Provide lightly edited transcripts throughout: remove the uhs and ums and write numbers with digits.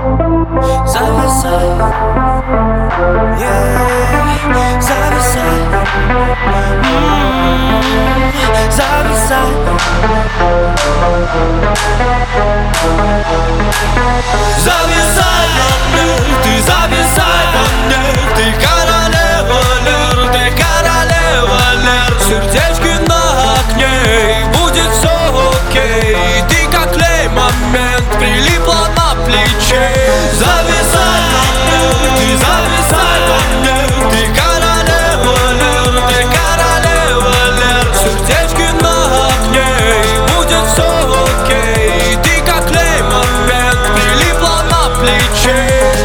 Зависай, зависай, зависай. Зависай на мне, ты зависай на мне. Ты королева лир, ты королева лир. Сердечки на окне, и будет все окей. Ты как клей, момент прилипла на плече. Зависай на мне, ты зависай на мне. Ты королева лир, ты королева лир. Сердечки на окне, и будет все окей. Ты как клей, момент прилипла на плече.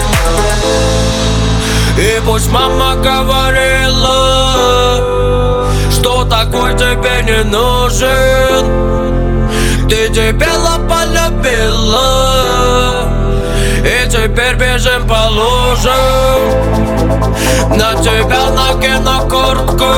И пусть мама говорила, что такой тебе не нужен. Ты дебила полюбила, и теперь бежим по лужам. На тебя накину куртку,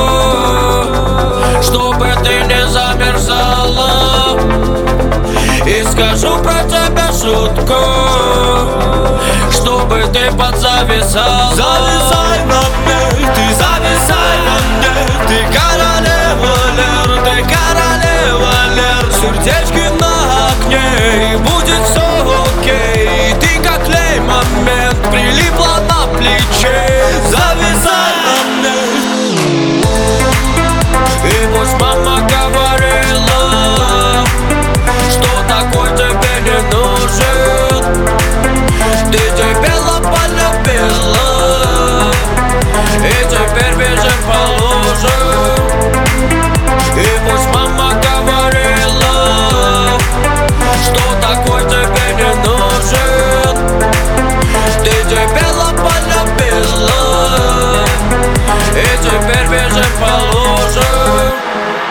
чтобы ты не замерзала. И скажу про тебя шутку, чтобы ты подзависала. Зависай на мне, ты зависай на мне. Ты королева лир, ты королева лир. Сердечки на окне, и будет все окей. Ты как клей, момент прилипла на плече. Зависай на мне. И пусть мама говорила, что такой тебе не нужен. Ты дебила полюбила, и теперь бежим по лужам. И пусть мама говорила, что такой тебе не нужен. Ты дебила полюбила, и теперь бежим по лужам.